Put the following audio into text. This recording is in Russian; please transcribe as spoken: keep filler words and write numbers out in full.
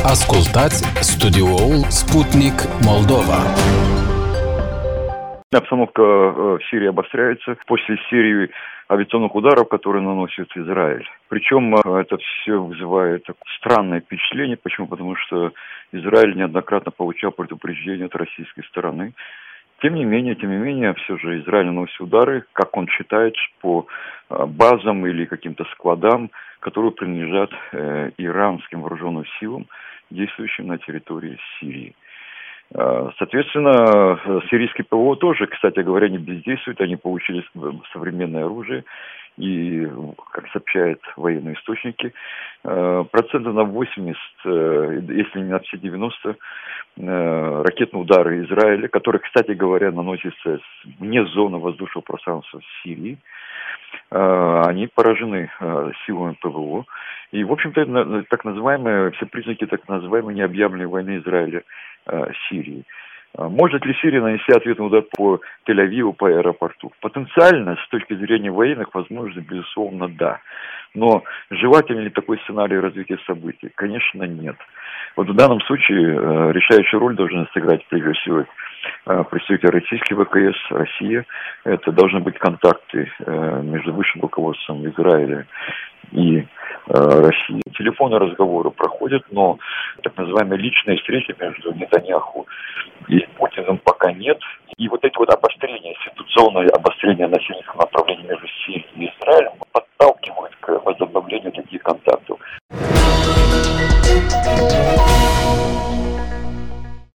Ascultați studioul Sputnik Moldova. Обстановка в Сирии обостряется после серии авиационных ударов, которые наносит Израиль. Причем это все вызывает странное впечатление. Почему? Потому что Израиль неоднократно получал предупреждение от российской стороны. Тем не менее, тем не менее, все же Израиль наносит удары, как он считает, по базам или каким-то складам, которые принадлежат э, иранским вооруженным силам, действующим на территории Сирии. Соответственно, сирийские ПВО тоже, кстати говоря, не бездействуют, они получили современное оружие, и, как сообщают военные источники, процентов на восемьдесят, если не на все девяносто, ракетные удары Израиля, которые, кстати говоря, наносятся вне зоны воздушного пространства Сирии, они поражены силами ПВО. И, в общем-то, так называемые, все признаки так называемой необъявленной войны Израиля Сирии. Может ли Сирия нанести ответный удар по Тель-Авиву, по аэропорту? Потенциально, с точки зрения военных, возможно, безусловно, да. Но желателен ли такой сценарий развития событий? Конечно, нет. Вот в данном случае решающую роль должны сыграть, прежде всего, представитель российский ВКС, Россия. Это должны быть контакты между высшим руководством Израиля и России. Телефонные разговоры проходят, но так называемые личные встречи между Нетаньяху и Путиным пока нет. И вот это вот обострение, ситуационное обострение